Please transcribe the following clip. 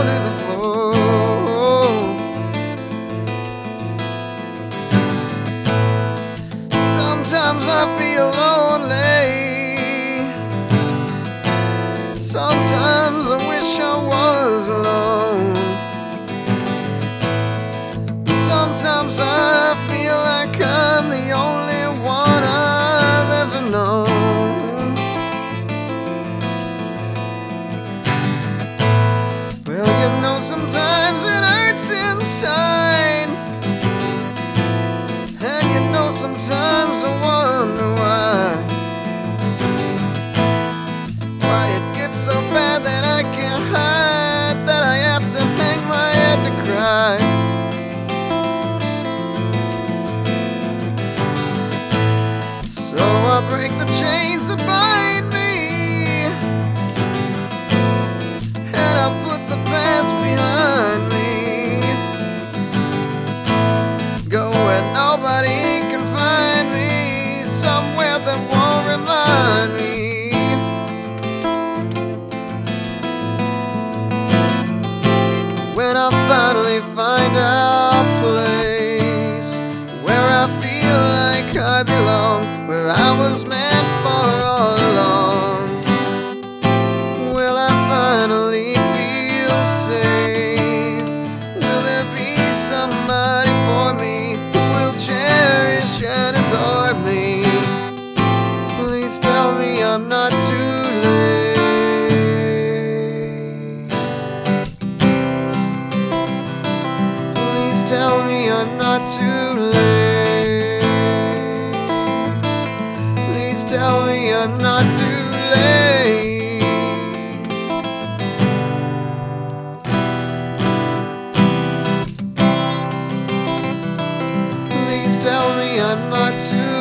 fall to the floor. Sometimes I feel lonely. Sometimes I wish I was alone. Sometimes I feel like I'm the only one I've ever known. Well, you know, sometimes it hurts inside, and you know, sometimes I wonder why it gets so bad that I can't hide, that I have to hang my head to cry. So I break the chains that bind me, and I put the past behind me. Go where nobody can find me, somewhere that won't remind me. When I finally find a place where I feel like I belong, where I was meant for all along, will I finally feel safe? Will there be somebody for me who will cherish and adore me? Please tell me I'm not too late. Please tell me I'm not too late. Please tell me I'm not too late. Please tell me I'm not too late.